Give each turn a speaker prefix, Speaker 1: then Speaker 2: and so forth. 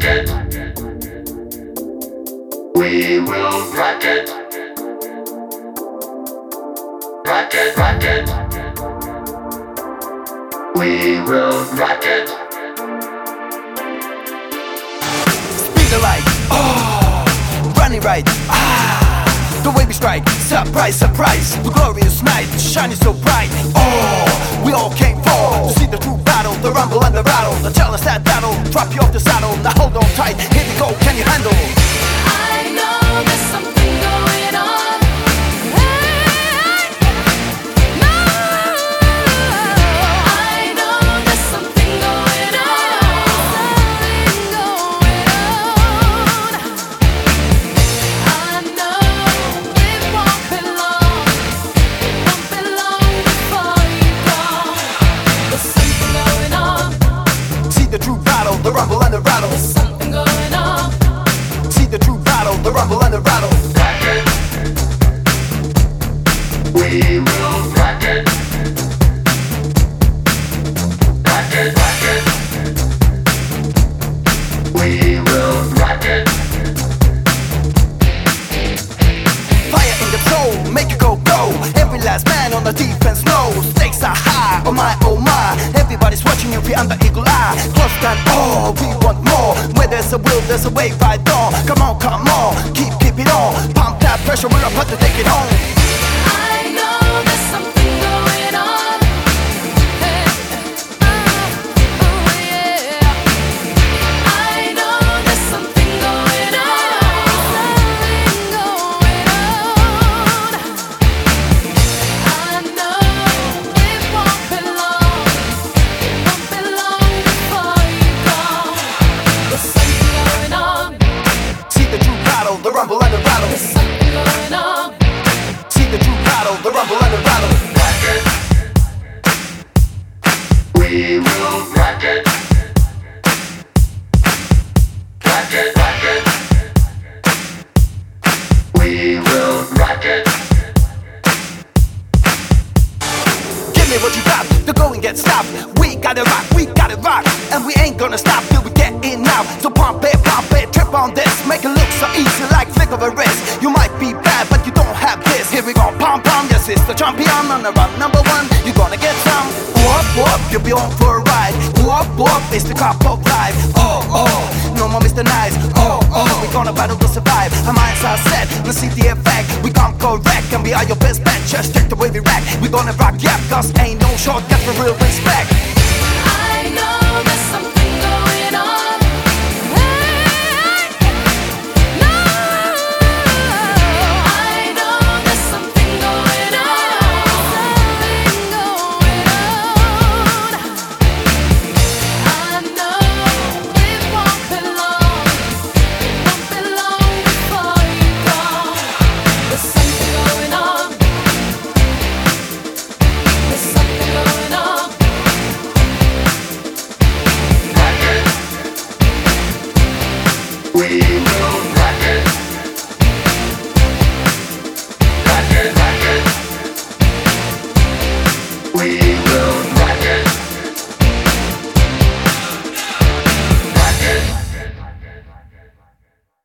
Speaker 1: it. We will rock it. Rock it, rock it. We will rock it.
Speaker 2: Speed the light, oh, running right, the way we strike, surprise, surprise. The glorious night, shining so bright. Oh, we all came for to see the true battle, the rumble and the rattle. The challenge that battle, drop you off the saddle. Now hold on tight, here we go, can you handle?
Speaker 3: I know there's something going on. Hey, no. I know there's something going on. I know it won't be long before you go. There's something going on.
Speaker 2: See the true battle, the rumble and the rattle.
Speaker 3: There's something going on.
Speaker 2: See the true battle, the rumble and the rattle.
Speaker 1: Rock it. We will rock it. Rock it, rock it. We will rock it.
Speaker 2: Fire in the soul, make it go, go. Every last man on the defense knows stakes are high, oh my, oh my. Everybody's watching you, be under eagle eye. Close down, oh, we want more. Where there's a will, there's a way, right on. Come on, keep it on. Pump that pressure, we're about to take it home.
Speaker 3: I know there's something going on. Hey, oh yeah. I know there's something going on. I know it won't be long before you go. There's something going on.
Speaker 2: See the true battle, the rumble and the rattle.
Speaker 3: There's something going on.
Speaker 2: See the true battle, the rumble and the rattle.
Speaker 1: Rock it. We will rock it. Rock it, rock it. We will rock it.
Speaker 2: Give me what you got, the going gets stopped. We got it rock, and we ain't gonna stop till we get in out. So pump it, trip on this, make it look so easy like flick of a wrist. You might be bad, but you don't have this. Here we go, pom, yes, it's the champion on the run. Number one, you gonna get some. Whoop, you'll be on for a ride. Whoop, it's the cop of life. Oh, no more Mr. Nice. Oh, we gonna battle to survive. Our minds are set, let's see the effect. We gon' correct, and we are your best bet. Just check the way we rack. We gonna rock, yeah, cause ain't no shortcut for real respect.